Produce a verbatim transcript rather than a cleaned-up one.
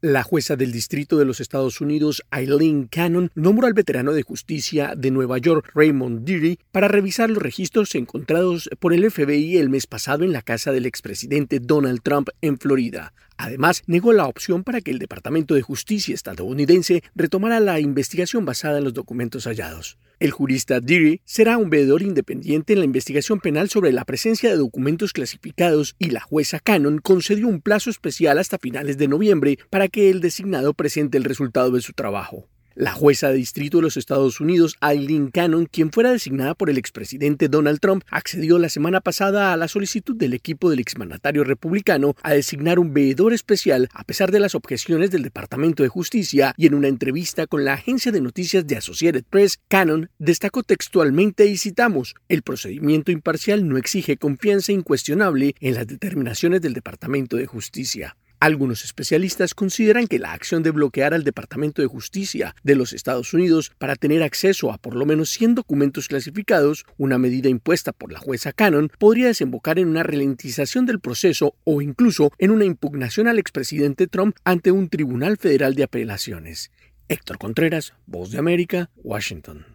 La jueza del Distrito de los Estados Unidos, Aileen Cannon, nombró al veterano de justicia de Nueva York, Raymond Dearie, para revisar los registros encontrados por el F B I el mes pasado en la casa del expresidente Donald Trump en Florida. Además, negó la opción para que el Departamento de Justicia estadounidense retomara la investigación basada en los documentos hallados. El jurista Dearie será un veedor independiente en la investigación penal sobre la presencia de documentos clasificados y la jueza Cannon concedió un plazo especial hasta finales de noviembre para que el designado presente el resultado de su trabajo. La jueza de distrito de los Estados Unidos, Aileen Cannon, quien fuera designada por el expresidente Donald Trump, accedió la semana pasada a la solicitud del equipo del exmandatario republicano a designar un veedor especial a pesar de las objeciones del Departamento de Justicia, y en una entrevista con la agencia de noticias de Associated Press, Cannon destacó textualmente, y citamos, «El procedimiento imparcial no exige confianza incuestionable en las determinaciones del Departamento de Justicia». Algunos especialistas consideran que la acción de bloquear al Departamento de Justicia de los Estados Unidos para tener acceso a por lo menos cien documentos clasificados, una medida impuesta por la jueza Cannon, podría desembocar en una ralentización del proceso o incluso en una impugnación al expresidente Trump ante un tribunal federal de apelaciones. Héctor Contreras, Voz de América, Washington.